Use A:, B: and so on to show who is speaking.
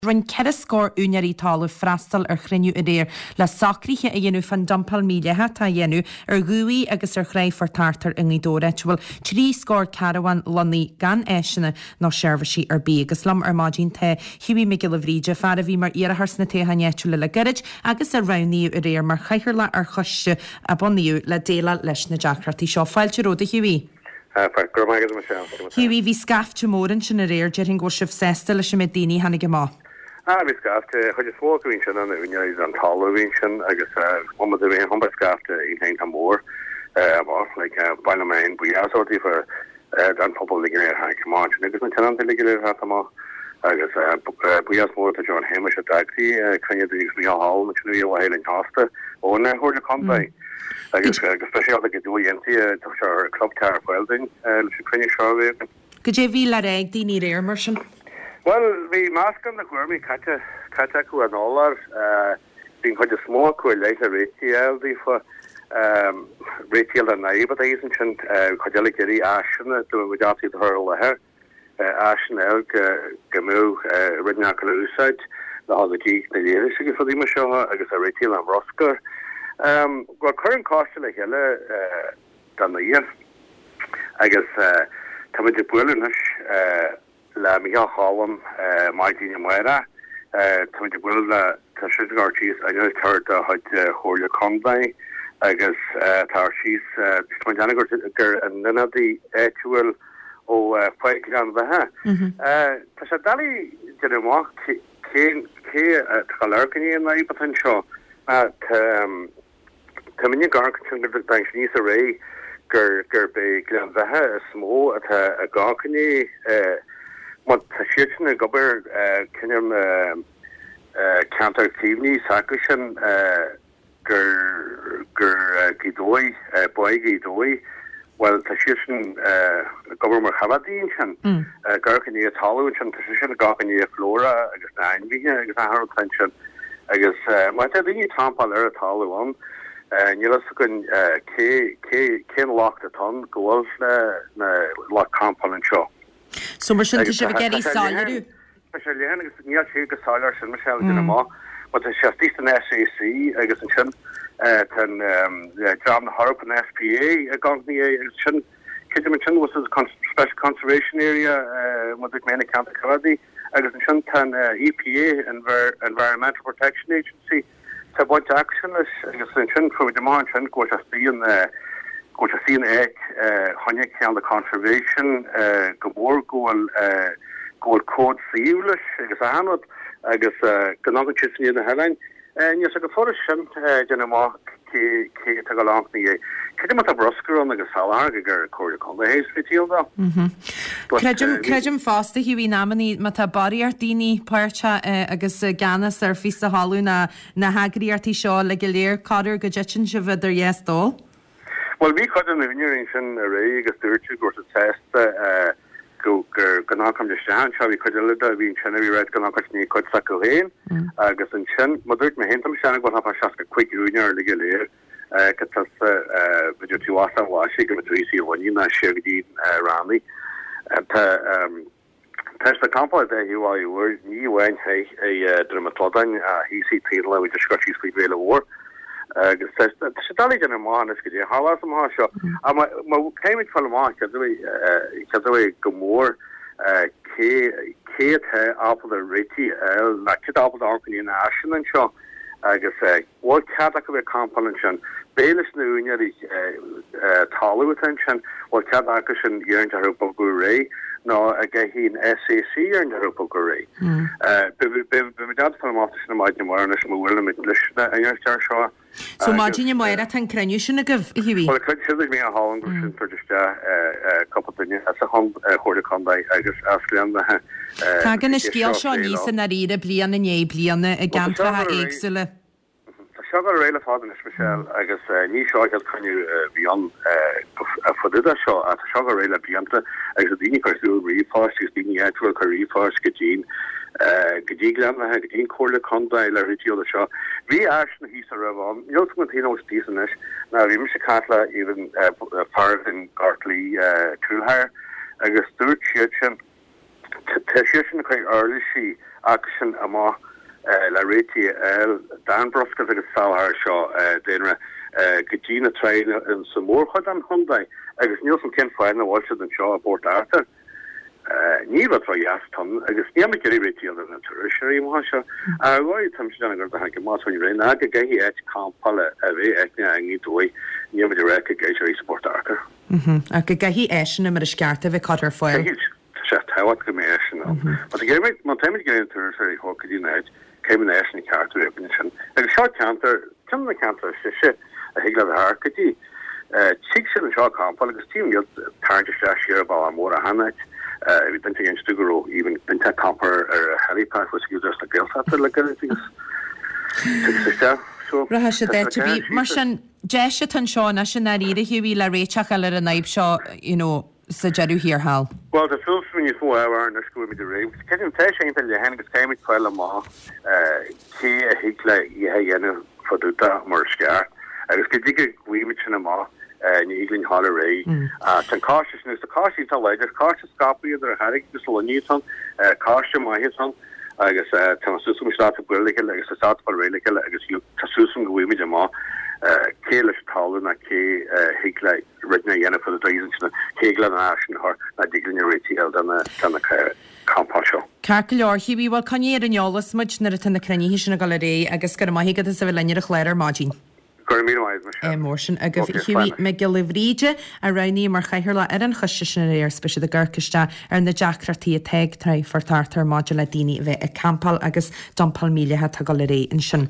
A: Rhain cead scór únarí talú freastal ar chruinniú a réir le sacríthe a dhéanú fan dampal mílethe tá dhéanú ar gúí agus ar chréith for tartar in Gnídóra. Bhfuil trí scór caravan lonaí gan éisina ná seirbhísí ar bí agus lam ar mádín the Hughie McGillivríide fear a bhí mar iarthars na téhanéitú le garid agus ar raníú a réir mar chaichar le ar choiste a buníú le déla leis na deachratí seo. Fáilte róda Hughie. Hughie hí scafte mórin sin a réir dear hin go sibh sesta leis sem daoine hanig má.
B: Vi skafte chuidir smógrin an unis an talvin agus one of the humber skafte in hein moor bailmain bu assorti for an pobl ligger ha ma agus ten ligger hat ma agus bu mór a John Hamish a dagti kann mi hall nu heilen hosta on ho kom bei agus special gedúti club car welding prenne Charlotte.
A: Go dé vi le ag dí réir mar sin?
B: Well, vi maskan na gwermi kata ku an olar bin quite a small ku later retail di for retail and naive but isn't quite geri ashen to we got it her her ashen elk gamu ridnakal usait the holiday the year for the show agus a retail and rosker what current cost like hele dan the year I guess coming to Bullish la Miguel Holland, Martin Muera, to will the Tashigarchis, I know third had Horia Conday, I guess Tarshis, Twinjanagar, and none of the actual fight on the ha. Tashadali didn't walk K Talarkani and I potential at Tamini Gark, the Chinese array, Gerbe Glanvaha, small at a Garkani. Wat tashichen gober kinem counteractively sakushan gur gidoi boy gidoi well tashichen gober mar havadin chan garkani atalu chan tashichen garkani flora agus nine vi agus har tension agus mata dingi tampal er atalu on nilasukun ken locked a ton goals na lock component show.
A: So mar sin se geri salaú.
B: Special agus níl sé go salar sin Michelle dina má, but se tí an SAC agus an sin ten job na Harp and SPA a gangni sin Kitchen was a special conservation area with the main account of Canada agus an sin ten EPA Environmental Protection Agency so what action is agus an sin for demand sin go to see an egg, honey can the conservation, gobor goal code sealish, I guess I know, I guess, canonic chisney in the headline, and yes, I got for a shunt, Jenama, K along the Kidimata Brusker on the Gasalar, Cordical, the Hayes Fitil though.
A: Crejum Foster, Hughie Namani, Mata Barrier, Dini, Parcha, agus Gana, Surface, the Haluna, Nahagri, Arti Shaw, Legalir, Cotter, Gajetchin, Shiva, yes, though.
B: Well, we cut an engineering array, I guess, go to test, go Ganakam de Shan, shall we cut a little, we Chennery Red Ganakachni, cut Sakohain, I guess, and Chen, Mother Mahintam Shan, what have a shaska quick junior, Legalir, Katas, Vijutiwasa, Washi, Gamatrisi, one you not Shagdi, Rami, and test the compo that you are, you were, you went, hey, a dermatologan, he see Taylor, we just got his sleep real war. Dali gan má is go há am há seo má céimiid fall má cadfu go mór cé apple a réti na kid apple arpaní in ashen an seo agus bhil cad go bh component sin bélas nuúine talú attention bhil cad agus sin dhéarn arúpa go ré nó a g hín SAC ar an arúpa go ré. Be dad fan má sin maid mar na sem bhfuil mit lisna an tar seo.
A: So Martin Moira tan creniu sin a gov Hughie.
B: Well, could should me a Holland sin for just couple of years as a home quarter combat agus Aslan
A: Tá gan is scéal seo níos na ríre blian na né blian a gantra éagsule.
B: Tá seo réile fádan is Michelle agus ní seo canu beyond fodida seo a seo réile blianta agus a dine cosú rifást gus dine actual rifást go dín Gadiglan ha gadin corle conda le ritio the show. We actually he's a revon. You know Tino was decent now we miss Catla even far in Gartley Trulhire. I guess third shitchen Teshin quite early she action ama la réti Dan Brosca agus Sahar Shaw dénre Gagina train in Samorchad an Hyundai agus Nielsen Ken Fine Walsh an Shaw Port Arthur Níla tro jastan agus níam geri réti an tertiary Masha roi tam gur ha má ré a gehi et kampal a bvé etne engi dói níam de rek geéis Port Arthur.
A: A go gaihí éisina mar a scearta bheith catar foiil.
B: Se tawat go mé ge man te ge tertiary hokadí net céim an éisina carú sin. Agus seo cantar tim na cantar se a higla a harcadí. Tí sin an seo kampal agus tí tarnte sé ba a mór a hannet. Bent gin stuguró even bent kamper helipad was gus na geelsa le
A: Ra se dé bí mar sin de tan seánna sin na ri hiúí le réiteach le a naib seo sa jeú hir hall.
B: Well de fil min you fo na school me de ra ke te le hen keimit kweile ma ke a hile ihénne foúta mar scar agus go dige gwimi ma. Nílinn Hall Ray tan cautiousness the caution tal leidir cautious copy er harig just Newton caution mai son agus tasusum start gwelig agus start relig agus tasusum gwimi ma kele tal na ke higla ridna yenne for the reasons na kegla nation har na dignity held an campasho.
A: Carleor hibi wal canéir an jolas muid na tan na crení sin na galeré agus go maihigad a sa bhleine a chléir mágin. Mór a go hiúí me go livríide a raní mar chaithir le an chuiste sin réir speisi a ggurcaiste ar na deachratí a teag tre fortartar máile daine bheith a campal agus dompal mílethe tá go le ré in sin.